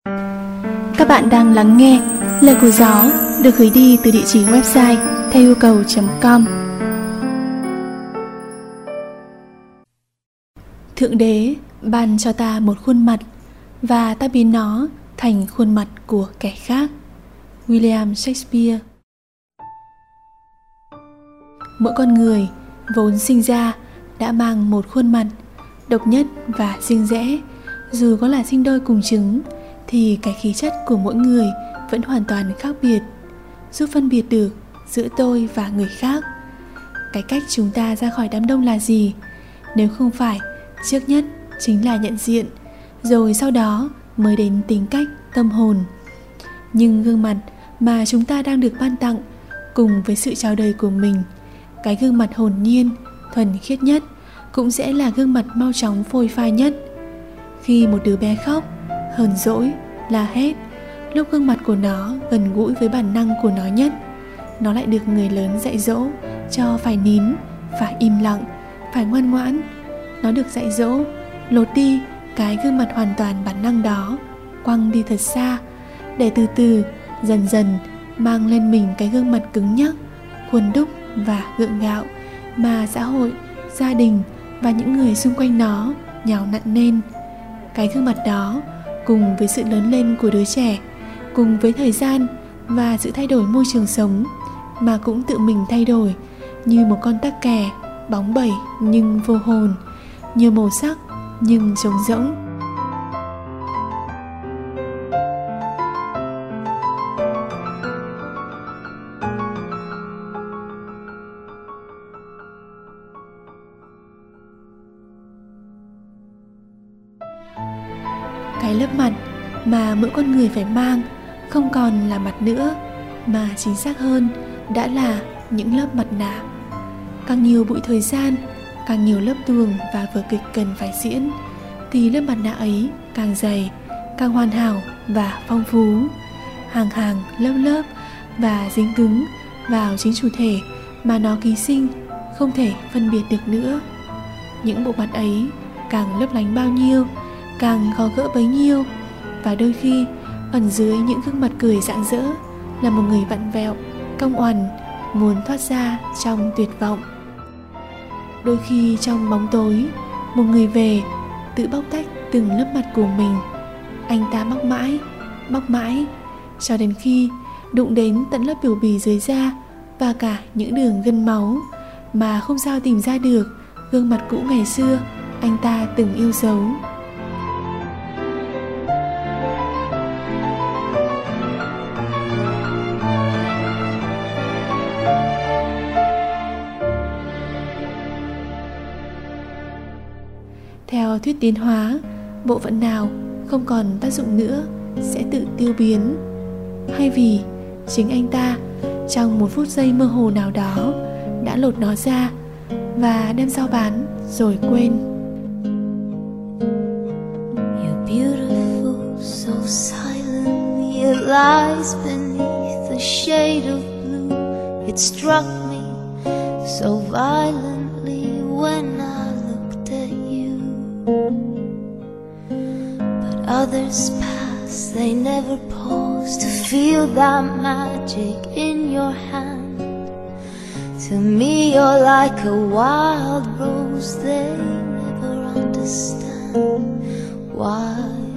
Các bạn đang lắng nghe Lời của Gió được gửi đi từ địa chỉ website theo yêu cầu.com. Thượng đế ban cho ta một khuôn mặt và ta biến nó thành khuôn mặt của kẻ khác. William Shakespeare. Mỗi con người vốn sinh ra đã mang một khuôn mặt độc nhất và riêng rẽ. Dù có là sinh đôi cùng trứng thì cái khí chất của mỗi người vẫn hoàn toàn khác biệt, giúp phân biệt được giữa tôi và người khác. Cái cách chúng ta ra khỏi đám đông là gì? Nếu không phải trước nhất chính là nhận diện, rồi sau đó mới đến tính cách, tâm hồn. Nhưng gương mặt mà chúng ta đang được ban tặng cùng với sự chào đời của mình, cái gương mặt hồn nhiên, thuần khiết nhất, cũng sẽ là gương mặt mau chóng phôi phai nhất. Khi một đứa bé khóc, hờn dỗi, la hét, lúc gương mặt của nó gần gũi với bản năng của nó nhất, nó lại được người lớn dạy dỗ cho phải nín, phải im lặng, phải ngoan ngoãn. Nó được dạy dỗ lột đi cái gương mặt hoàn toàn bản năng đó, quăng đi thật xa, để từ từ, dần dần mang lên mình cái gương mặt cứng nhắc, khuôn đúc và gượng gạo mà xã hội, gia đình và những người xung quanh nó nhào nặn nên. Cái gương mặt đó cùng với sự lớn lên của đứa trẻ, cùng với thời gian và sự thay đổi môi trường sống, mà cũng tự mình thay đổi, như một con tắc kè bóng bẩy nhưng vô hồn, nhiều màu sắc nhưng trống rỗng. Cái lớp mặt mà mỗi con người phải mang không còn là mặt nữa, mà chính xác hơn đã là những lớp mặt nạ. Càng nhiều bụi thời gian, càng nhiều lớp tuồng và vở kịch cần phải diễn, thì lớp mặt nạ ấy càng dày, càng hoàn hảo và phong phú, hàng hàng lớp lớp và dính cứng vào chính chủ thể mà nó ký sinh, không thể phân biệt được nữa. Những bộ mặt ấy càng lấp lánh bao nhiêu, càng khó gỡ bấy nhiêu, và đôi khi ẩn dưới những gương mặt cười rạng rỡ là một người vặn vẹo, cong oằn, muốn thoát ra trong tuyệt vọng. Đôi khi trong bóng tối, một người về tự bóc tách từng lớp mặt của mình. Anh ta bóc mãi, cho đến khi đụng đến tận lớp biểu bì dưới da và cả những đường gân máu mà không sao tìm ra được gương mặt cũ ngày xưa anh ta từng yêu dấu. Theo thuyết tiến hóa, bộ phận nào không còn tác dụng nữa sẽ tự tiêu biến, hay vì chính anh ta trong một phút giây mơ hồ nào đó đã lột nó ra và đem giao bán rồi quên. You're beautiful, so silent, it lies beneath the shade of blue. It struck me so violently when I looked at you. But others pass, they never pause to feel that magic in your hand. To me you're like a wild rose, they never understand why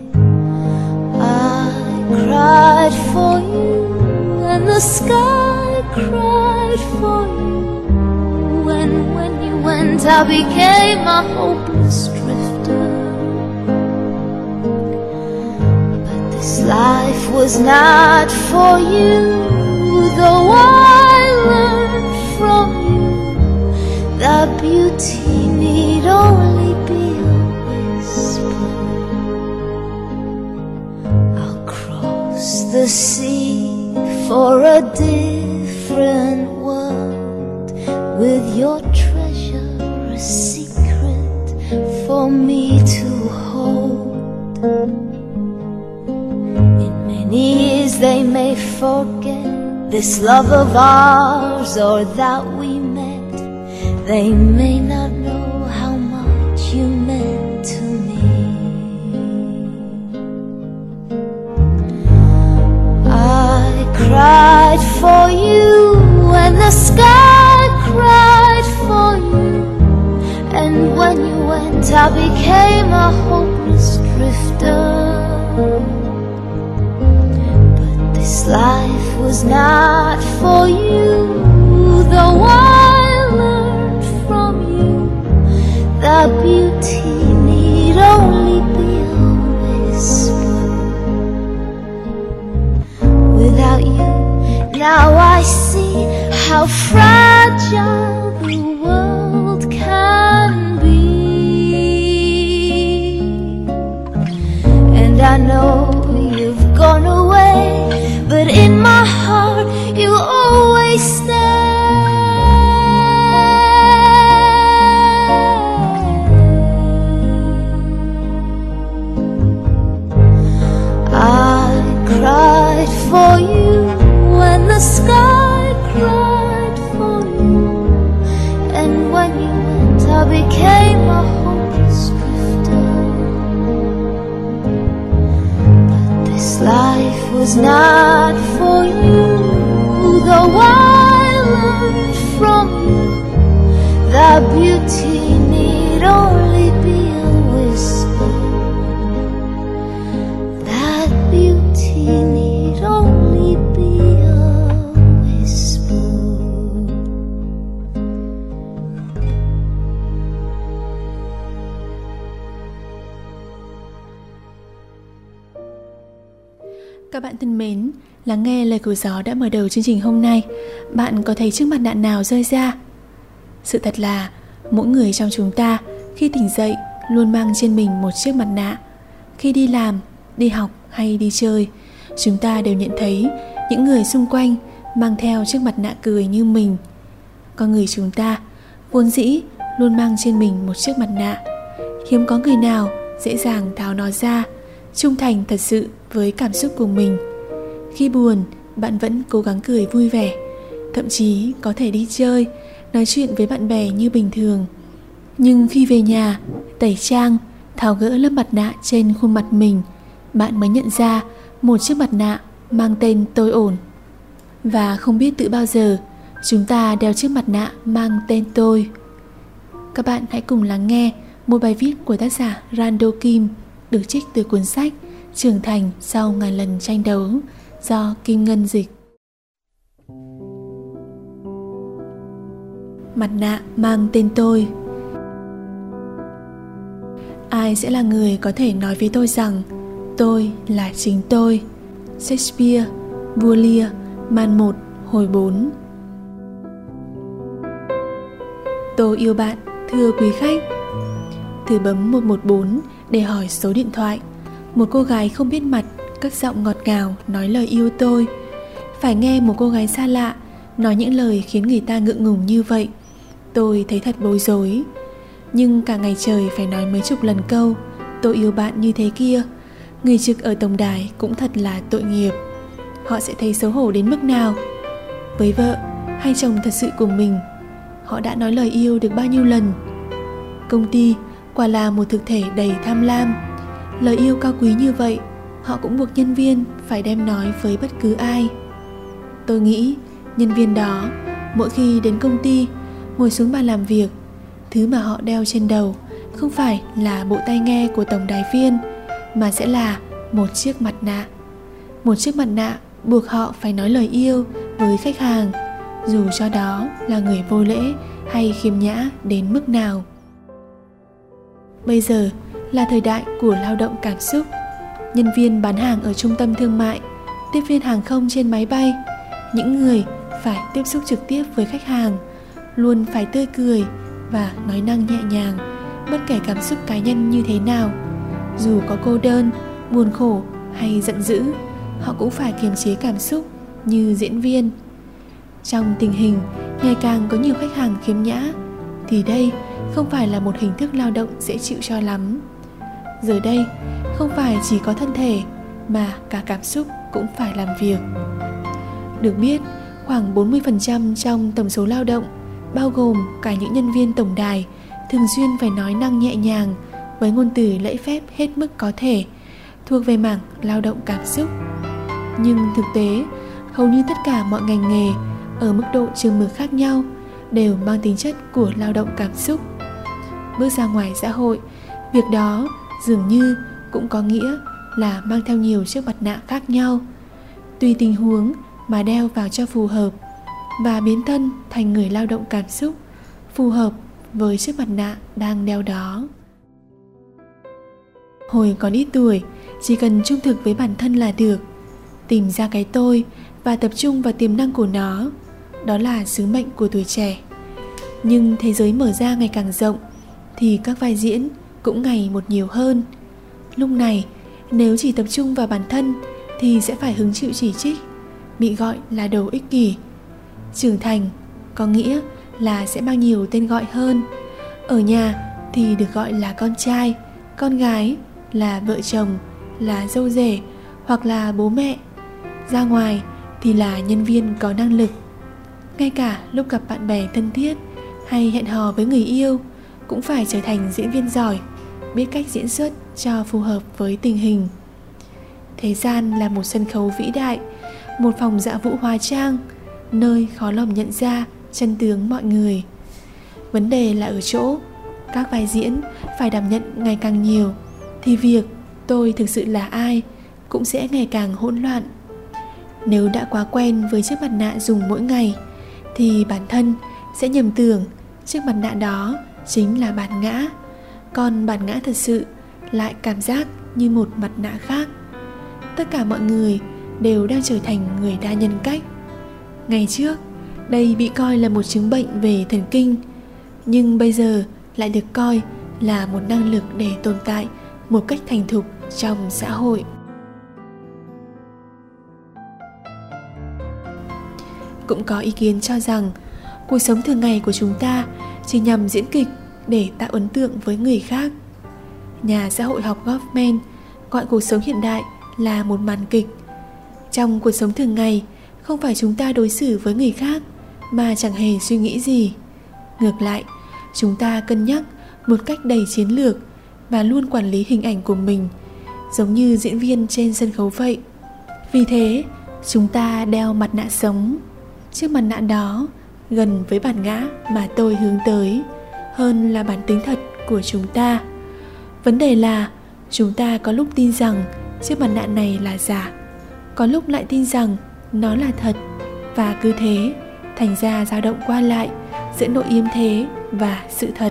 I cried for you and the sky cried for you. When you went I became a hopeless drifter. But this life was not for you, though I learned from you that beauty need only be a whisper. I'll cross the sea for a different world, with your treasure a secret for me to hold. In many years they may forget this love of ours, or that we met. They may not know how much you meant to me. for you, and the sky cried for you. And when you went, I became a hopeless drifter. But this life was not for you, though I learned from you that beauty need only be a whisper. Without you, now I see how fragile the world can be. And I know you've gone away, but in my heart you always stay. I cried for you when the sky cried for you, and when you went I became a hopeless drifter. But this life was not for you, though I learned from you that beauty need only be a whisper. That beauty need only be a whisper. Các bạn thân mến, lắng nghe lời của gió đã mở đầu chương trình hôm nay. Bạn có thấy chiếc mặt nạ nào rơi ra? Sự thật là mỗi người trong chúng ta khi tỉnh dậy luôn mang trên mình một chiếc mặt nạ. Khi đi làm, đi học hay đi chơi, chúng ta đều nhận thấy những người xung quanh mang theo chiếc mặt nạ cười như mình. Con người chúng ta vốn dĩ luôn mang trên mình một chiếc mặt nạ. Hiếm có người nào dễ dàng tháo nó ra, trung thành thật sự với cảm xúc của mình. Khi buồn, bạn vẫn cố gắng cười vui vẻ, thậm chí có thể đi chơi, nói chuyện với bạn bè như bình thường. Nhưng khi về nhà, tẩy trang, tháo gỡ lớp mặt nạ trên khuôn mặt mình, bạn mới nhận ra một chiếc mặt nạ mang tên tôi ổn. Và không biết từ bao giờ chúng ta đeo chiếc mặt nạ mang tên tôi. Các bạn hãy cùng lắng nghe một bài viết của tác giả Rando Kim được trích từ cuốn sách Trưởng thành sau ngàn lần tranh đấu do Kim Ngân dịch. Mặt nạ mang tên tôi. Ai sẽ là người có thể nói với tôi rằng tôi là chính tôi? Shakespeare, Vua Lear, màn 1, hồi 4. Tôi yêu bạn, thưa quý khách. Thử bấm 114 để hỏi số điện thoại. Một cô gái không biết mặt, cất giọng ngọt ngào nói lời yêu tôi. Phải nghe một cô gái xa lạ nói những lời khiến người ta ngượng ngùng như vậy, tôi thấy thật bối rối. Nhưng cả ngày trời phải nói mấy chục lần câu tôi yêu bạn như thế kia, người trực ở tổng đài cũng thật là tội nghiệp. Họ sẽ thấy xấu hổ đến mức nào? Với vợ hay chồng thật sự của mình, họ đã nói lời yêu được bao nhiêu lần? Công ty quả là một thực thể đầy tham lam. Lời yêu cao quý như vậy, họ cũng buộc nhân viên phải đem nói với bất cứ ai. Tôi nghĩ nhân viên đó mỗi khi đến công ty, ngồi xuống bàn làm việc, thứ mà họ đeo trên đầu không phải là bộ tai nghe của tổng đài viên, mà sẽ là một chiếc mặt nạ. Một chiếc mặt nạ buộc họ phải nói lời yêu với khách hàng, dù cho đó là người vô lễ hay khiêm nhã đến mức nào. Bây giờ là thời đại của lao động cảm xúc. Nhân viên bán hàng ở trung tâm thương mại, tiếp viên hàng không trên máy bay, những người phải tiếp xúc trực tiếp với khách hàng, luôn phải tươi cười và nói năng nhẹ nhàng, bất kể cảm xúc cá nhân như thế nào. Dù có cô đơn, buồn khổ hay giận dữ, họ cũng phải kiềm chế cảm xúc như diễn viên. Trong tình hình ngày càng có nhiều khách hàng khiếm nhã, thì đây không phải là một hình thức lao động dễ chịu cho lắm. Giờ đây không phải chỉ có thân thể mà cả cảm xúc cũng phải làm việc. Được biết, khoảng 40% trong tổng số lao động, bao gồm cả những nhân viên tổng đài, thường xuyên phải nói năng nhẹ nhàng với ngôn từ lễ phép hết mức có thể, thuộc về mảng lao động cảm xúc. Nhưng thực tế, hầu như tất cả mọi ngành nghề ở mức độ chừng mực khác nhau đều mang tính chất của lao động cảm xúc. Bước ra ngoài xã hội, việc đó dường như cũng có nghĩa là mang theo nhiều chiếc mặt nạ khác nhau, tùy tình huống mà đeo vào cho phù hợp, và biến thân thành người lao động cảm xúc phù hợp với chiếc mặt nạ đang đeo đó. Hồi còn ít tuổi, chỉ cần trung thực với bản thân là được, tìm ra cái tôi và tập trung vào tiềm năng của nó. Đó là sứ mệnh của tuổi trẻ. Nhưng thế giới mở ra ngày càng rộng thì các vai diễn cũng ngày một nhiều hơn. Lúc này, nếu chỉ tập trung vào bản thân thì sẽ phải hứng chịu chỉ trích, bị gọi là đồ ích kỷ. Trưởng thành có nghĩa là sẽ mang nhiều tên gọi hơn. Ở nhà thì được gọi là con trai, con gái, là vợ chồng, là dâu rể hoặc là bố mẹ. Ra ngoài thì là nhân viên có năng lực. Ngay cả lúc gặp bạn bè thân thiết hay hẹn hò với người yêu cũng phải trở thành diễn viên giỏi, biết cách diễn xuất cho phù hợp với tình hình. Thế gian là một sân khấu vĩ đại, một phòng dạ vũ hóa trang, nơi khó lòng nhận ra chân tướng mọi người. Vấn đề là ở chỗ các vai diễn phải đảm nhận ngày càng nhiều thì việc tôi thực sự là ai cũng sẽ ngày càng hỗn loạn. Nếu đã quá quen với chiếc mặt nạ dùng mỗi ngày thì bản thân sẽ nhầm tưởng chiếc mặt nạ đó chính là bản ngã, còn bản ngã thật sự lại cảm giác như một mặt nạ khác. Tất cả mọi người đều đang trở thành người đa nhân cách. Ngày trước, đây bị coi là một chứng bệnh về thần kinh, nhưng bây giờ lại được coi là một năng lực để tồn tại một cách thành thục trong xã hội. Cũng có ý kiến cho rằng cuộc sống thường ngày của chúng ta chỉ nhằm diễn kịch để tạo ấn tượng với người khác. Nhà xã hội học Goffman gọi cuộc sống hiện đại là một màn kịch. Trong cuộc sống thường ngày, không phải chúng ta đối xử với người khác mà chẳng hề suy nghĩ gì. Ngược lại, chúng ta cân nhắc một cách đầy chiến lược và luôn quản lý hình ảnh của mình, giống như diễn viên trên sân khấu vậy. Vì thế, chúng ta đeo mặt nạ sống. Chiếc mặt nạ đó gần với bản ngã mà tôi hướng tới hơn là bản tính thật của chúng ta. Vấn đề là chúng ta có lúc tin rằng chiếc mặt nạ này là giả, có lúc lại tin rằng nó là thật, và cứ thế thành ra dao động qua lại giữa nội yếm thế và sự thật.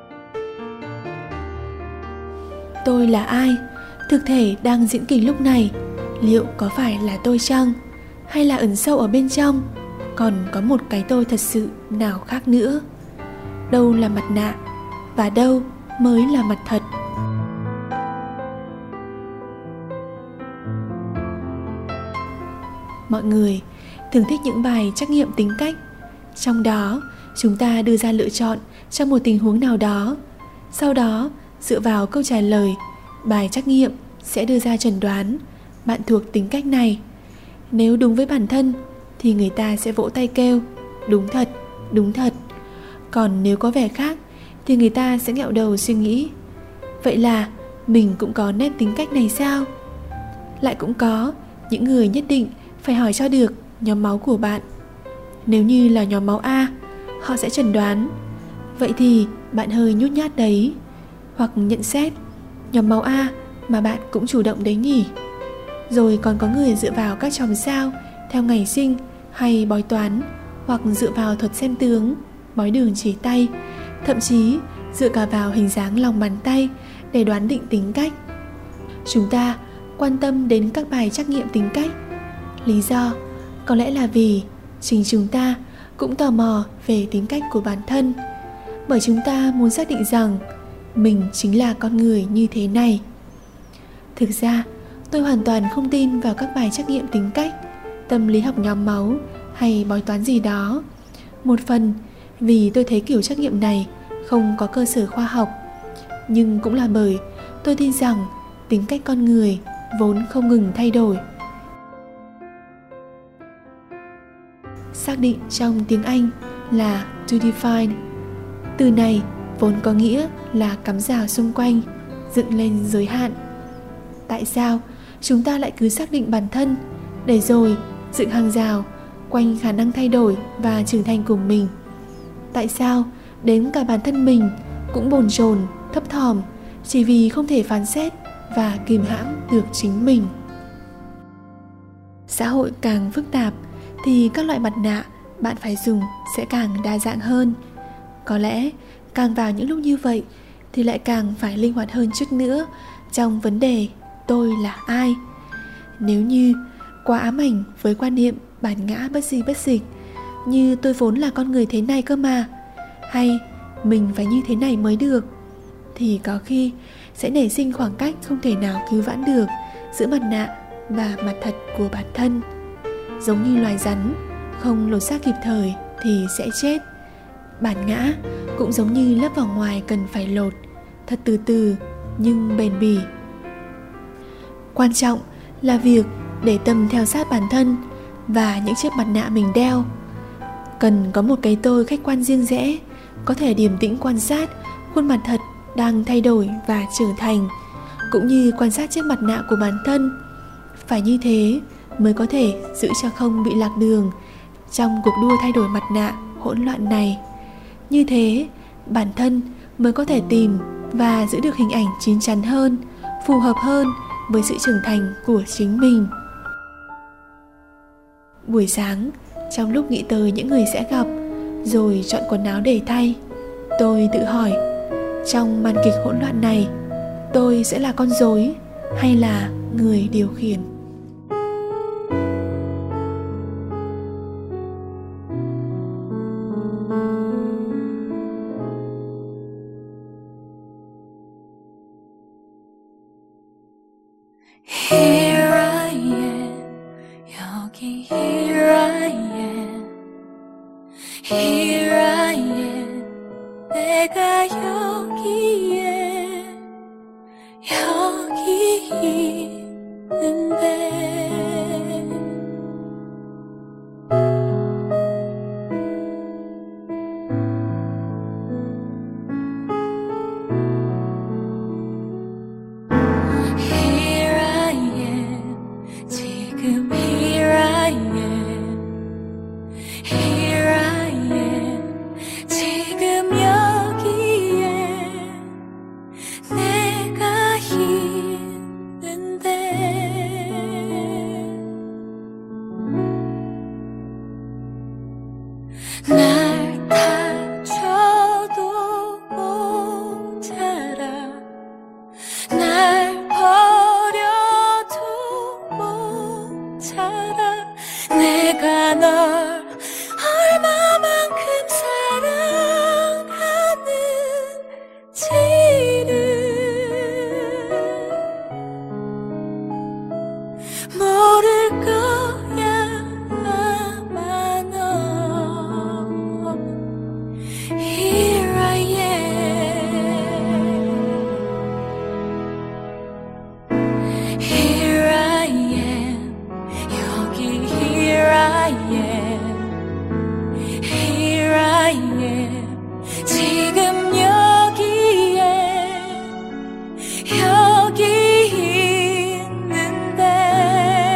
Tôi là ai? Thực thể đang diễn kịch lúc này, liệu có phải là tôi chăng? Hay là ẩn sâu ở bên trong còn có một cái tôi thật sự nào khác nữa? Đâu là mặt nạ và đâu mới là mặt thật? Mọi người thường thích những bài trắc nghiệm tính cách. Trong đó, chúng ta đưa ra lựa chọn trong một tình huống nào đó. Sau đó, dựa vào câu trả lời, bài trắc nghiệm sẽ đưa ra chẩn đoán bạn thuộc tính cách này. Nếu đúng với bản thân thì người ta sẽ vỗ tay kêu đúng thật, đúng thật. Còn nếu có vẻ khác thì người ta sẽ nghẹo đầu suy nghĩ, vậy là mình cũng có nét tính cách này sao? Lại cũng có những người nhất định phải hỏi cho được nhóm máu của bạn. Nếu như là nhóm máu A, họ sẽ chẩn đoán, vậy thì bạn hơi nhút nhát đấy. Hoặc nhận xét, nhóm máu A mà bạn cũng chủ động đấy nhỉ. Rồi còn có người dựa vào các chòm sao theo ngày sinh hay bói toán, hoặc dựa vào thuật xem tướng, bói đường chỉ tay, thậm chí dựa cả vào hình dáng lòng bàn tay để đoán định tính cách. Chúng ta quan tâm đến các bài trắc nghiệm tính cách. Lý do có lẽ là vì chính chúng ta cũng tò mò về tính cách của bản thân, bởi chúng ta muốn xác định rằng mình chính là con người như thế này. Thực ra, tôi hoàn toàn không tin vào các bài trắc nghiệm tính cách, tâm lý học nhóm máu hay bói toán gì đó. Một phần vì tôi thấy kiểu trắc nghiệm này không có cơ sở khoa học, nhưng cũng là bởi tôi tin rằng tính cách con người vốn không ngừng thay đổi. Xác định trong tiếng Anh là to define. Từ này vốn có nghĩa là cắm rào xung quanh, dựng lên giới hạn. Tại sao chúng ta lại cứ xác định bản thân để rồi dựng hàng rào quanh khả năng thay đổi và trưởng thành của mình. Tại sao đến cả bản thân mình cũng bồn chồn, thấp thỏm chỉ vì không thể phán xét và kìm hãm được chính mình? Xã hội càng phức tạp thì các loại mặt nạ bạn phải dùng sẽ càng đa dạng hơn. Có lẽ càng vào những lúc như vậy thì lại càng phải linh hoạt hơn trước nữa trong vấn đề tôi là ai. Nếu như quá ám ảnh với quan niệm bản ngã bất di bất dịch, như tôi vốn là con người thế này cơ mà, hay mình phải như thế này mới được, thì có khi sẽ nảy sinh khoảng cách không thể nào cứu vãn được giữa mặt nạ và mặt thật của bản thân. Giống như loài rắn, không lột xác kịp thời thì sẽ chết. Bản ngã cũng giống như lớp vỏ ngoài cần phải lột, thật từ từ nhưng bền bỉ. Quan trọng là việc để tâm theo sát bản thân và những chiếc mặt nạ mình đeo. Cần có một cái tôi khách quan riêng rẽ, có thể điềm tĩnh quan sát khuôn mặt thật đang thay đổi và trưởng thành, cũng như quan sát chiếc mặt nạ của bản thân. Phải như thế mới có thể giữ cho không bị lạc đường trong cuộc đua thay đổi mặt nạ hỗn loạn này. Như thế, bản thân mới có thể tìm và giữ được hình ảnh chín chắn hơn, phù hợp hơn với sự trưởng thành của chính mình. Buổi sáng, trong lúc nghĩ tới những người sẽ gặp, rồi chọn quần áo để thay, tôi tự hỏi, trong màn kịch hỗn loạn này, tôi sẽ là con rối hay là người điều khiển? Here I am, 여기 here I am, here I am, 내가 여기에 있는데 날 다쳐도 모자라 날 버려도 모자라 내가 널 얼마만큼 사랑하는지를 모를 거야 아마 너 Here I am Here I am 여기 here I am Here I am 지금 여기에 있는데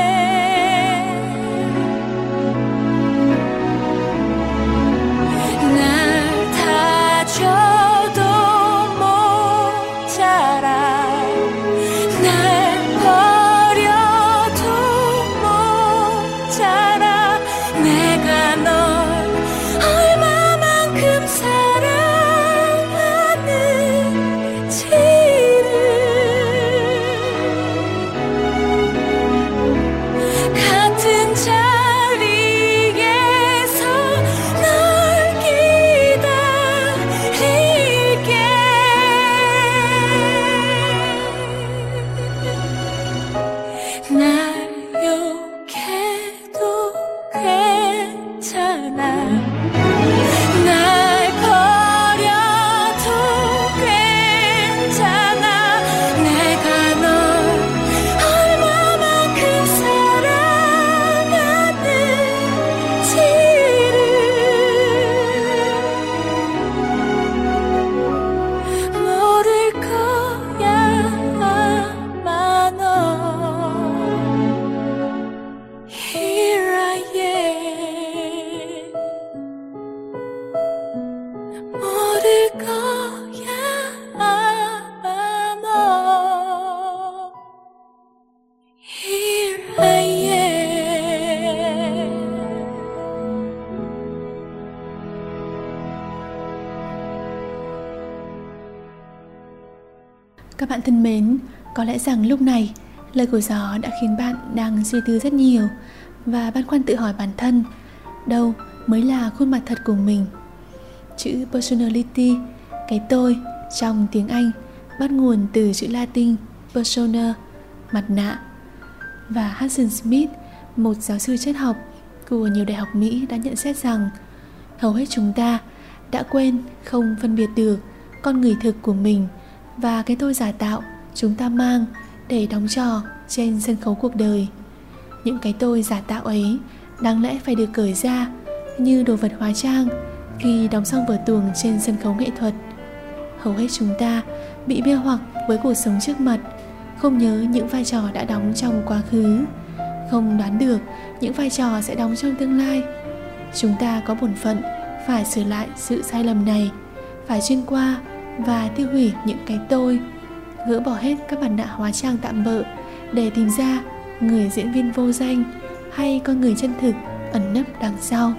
bạn thân mến, có lẽ rằng lúc này lời của gió đã khiến bạn đang suy tư rất nhiều và băn khoăn tự hỏi bản thân, đâu mới là khuôn mặt thật của mình. Chữ personality, cái tôi trong tiếng Anh, bắt nguồn từ chữ Latin persona, mặt nạ. Và Hudson Smith, một giáo sư triết học của nhiều đại học Mỹ, đã nhận xét rằng hầu hết chúng ta đã quên không phân biệt được con người thực của mình và cái tôi giả tạo chúng ta mang để đóng trò trên sân khấu cuộc đời. Những cái tôi giả tạo ấy đáng lẽ phải được cởi ra như đồ vật hóa trang khi đóng xong vở tuồng trên sân khấu nghệ thuật. Hầu hết chúng ta bị mê hoặc với cuộc sống trước mặt, không nhớ những vai trò đã đóng trong quá khứ, không đoán được những vai trò sẽ đóng trong tương lai. Chúng ta có bổn phận phải sửa lại sự sai lầm này, phải xuyên qua và tiêu hủy những cái tôi, gỡ bỏ hết các mặt nạ hóa trang tạm bợ để tìm ra người diễn viên vô danh hay con người chân thực ẩn nấp đằng sau.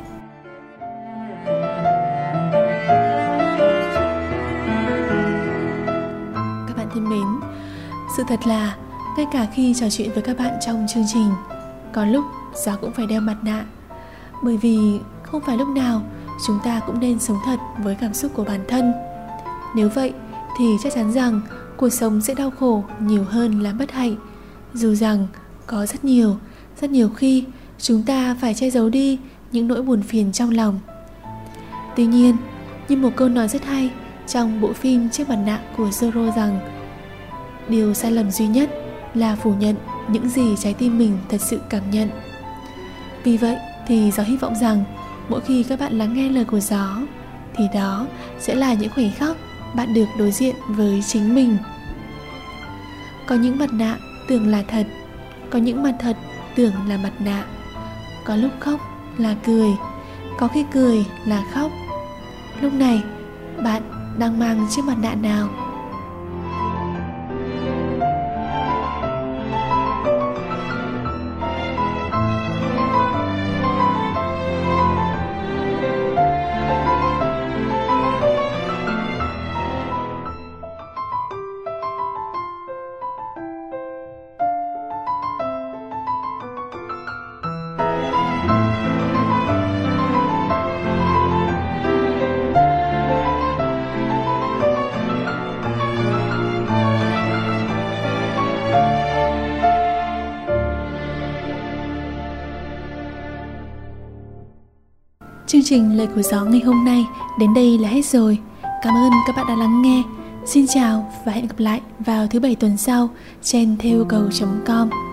Các bạn thân mến, sự thật là ngay cả khi trò chuyện với các bạn trong chương trình, có lúc Gió cũng phải đeo mặt nạ, bởi vì không phải lúc nào chúng ta cũng nên sống thật với cảm xúc của bản thân. Nếu vậy thì chắc chắn rằng cuộc sống sẽ đau khổ nhiều hơn là bất hạnh, dù rằng có rất nhiều khi chúng ta phải che giấu đi những nỗi buồn phiền trong lòng. Tuy nhiên, như một câu nói rất hay trong bộ phim Chiếc mặt nạ của Zorro rằng điều sai lầm duy nhất là phủ nhận những gì trái tim mình thật sự cảm nhận. Vì vậy thì Gió hy vọng rằng mỗi khi các bạn lắng nghe lời của Gió thì đó sẽ là những khoảnh khắc bạn được đối diện với chính mình. Có những mặt nạ tưởng là thật, có những mặt thật tưởng là mặt nạ. Có lúc khóc là cười, có khi cười là khóc. Lúc này bạn đang mang chiếc mặt nạ nào? Chương trình Lời của Gió ngày hôm nay đến đây là hết rồi. Cảm ơn các bạn đã lắng nghe. Xin chào và hẹn gặp lại vào thứ Bảy tuần sau trên theoiêu cầu.com.